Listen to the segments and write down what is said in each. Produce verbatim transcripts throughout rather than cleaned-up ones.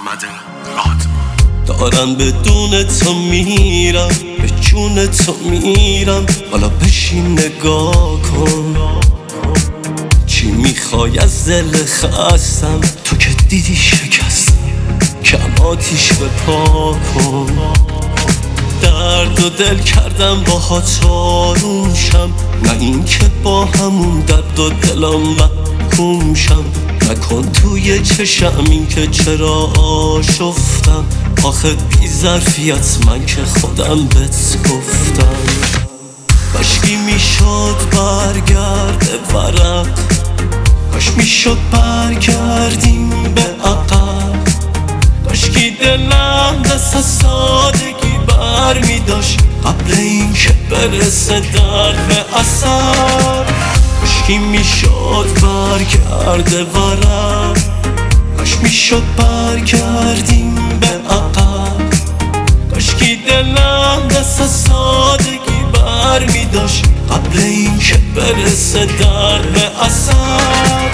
احمد راد. دارم بدون تو میرم، به جون تو میرم، حالا بشین نگاه کن. چی میخوای از دل خستم؟ تو که دیدی شکستم، کم آتیش به پا کن. درد و دل کردم با ها آروم شم، نه این که با همون درد و دلم محکوم شم. نکن توی چشم این که چرا آشفتم، آخه بی ظرفیت من که خودم بهت گفتم. کاشکی میشد برگرده ورق، کاش میشد برگردیم به عقب. کاشکی دلم دست از سادگی بر میداشت قبل این که برسه درد به اثر. کاشکی میشد برگرده ورق، کاش میشد برگردیم به عقب. کاشکی دلم دست از سادگی بر میداشت قبل این که برسه درد به اثر.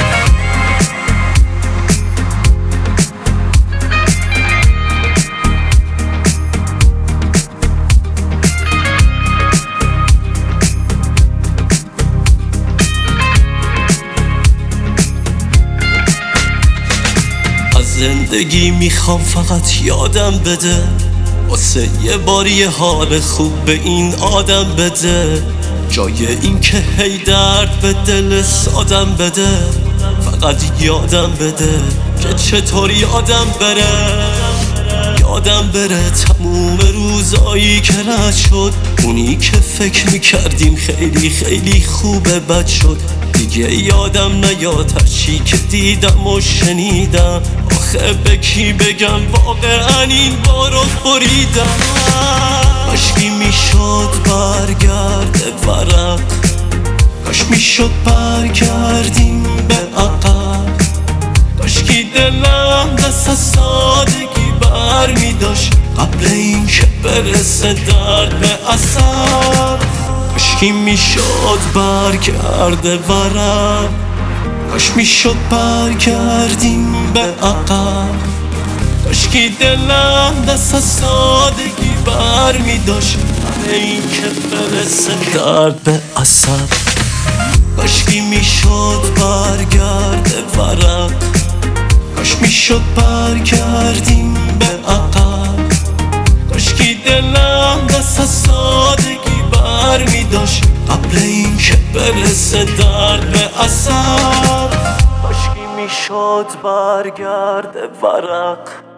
زندگی میخوام فقط یادم بده، واسه یه بار یه حال خوب به این آدم بده. جای این که هی درد به دل سادم بده، فقط یادم بده که چطور یادم بره. یادم بره تموم روزایی که رد شد، اونی که فکر میکردیم خیلی خیلی خوبه بد شد. دیگه یادم نیاد هرچی که دیدم و شنیدم، آخه به کی بگم واقعا این بارو بریدم. کاشکی میشد برگرده ورق، کاش میشد برگردیم به عقب. کاشکی دلم دست از سادگی بر میداشت قبل این که برسه درد به اثر. کاشکی میشد برگرده ورق، کاش میشد برگردیم به عقب. کاشکی دلم دست از سادگی بر میداشت قبل این که برسه درد به اثر. کاشکی میشد برگرده ورق، کاش میشد برگردیم به عقب. کاشکی دلم دست از سادگی بر میداشت قبل این که برسه درد به اثر. کاشکی میشد برگرده ورق،